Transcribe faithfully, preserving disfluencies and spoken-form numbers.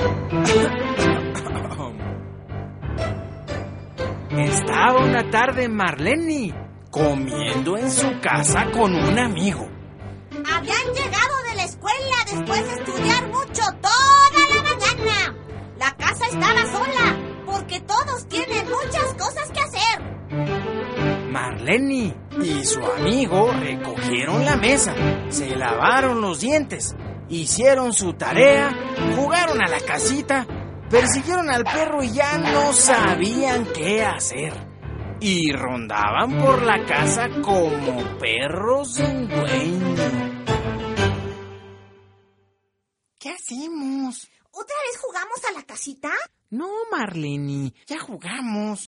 Estaba una tarde Marlene comiendo en su casa con un amigo. Habían llegado de la escuela después de estudiar mucho toda la mañana. La casa estaba sola porque todos tienen muchas cosas que hacer. Marlene y su amigo recogieron la mesa, se lavaron los dientes, hicieron su tarea, jugaron a la casita, persiguieron al perro y ya no sabían qué hacer. Y rondaban por la casa como perros sin dueño. ¿Qué hacemos? ¿Otra vez jugamos a la casita? No, Marlene, ya jugamos.